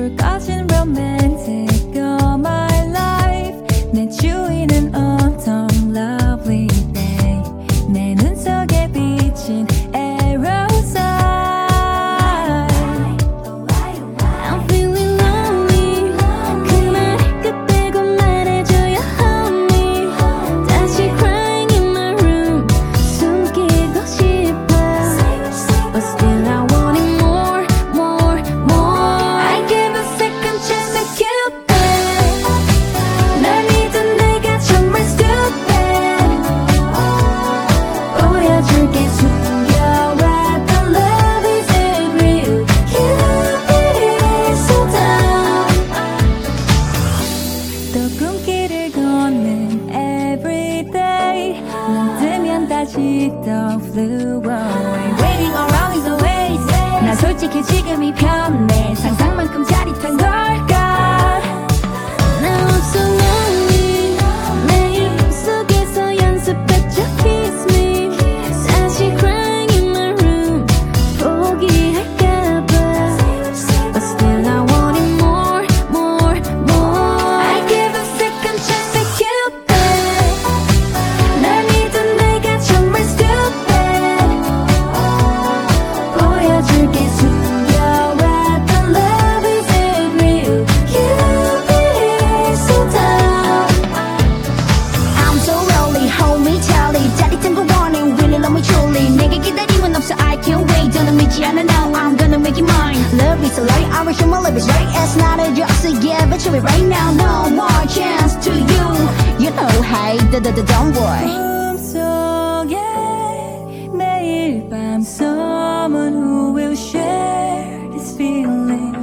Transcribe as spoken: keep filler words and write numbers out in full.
불 꺼진 romantic all my life 내 주위는 온통 lovely day 내 눈 속에 비친 aerosol I'm feeling lonely 그 말을 끝내고 말해줘요 honey 다시 crying in my room 숨기고 싶어 But still I want it more, more, more I give a second chance to Cupid 날 믿은 내가 정말 stupid 보여줄게 숨겨왔던 love is it real Cupid is so down 또 꿈길을 걷는 everyday 눈 뜨면 다시 또 flew away Waiting around is a waste 난 솔직히 지금이 편해 상상만큼 짜릿한 걸까 Now I'm so lonely 매일 꿈속에서 연습했죠 kiss me 다시 crying in my room 포기할까봐 But still I want it more, more, more I give a second chance to Cupid 날 믿은 내가 정말 stupid 보여줄게 숨겨왔던 love is it real Cupid is so down I'm so lonely hold me tightly 짜릿한 거 원해 really love me truly 내게 기다림은 없어 I can't wait 더는 믿지 않아 now I'm gonna make it mine Love is a lie I wish my love is right it's not a just yeah but you right now no more chance to you you know hey da da da don't worry 꿈속에 매일 밤 someone who will share this feeling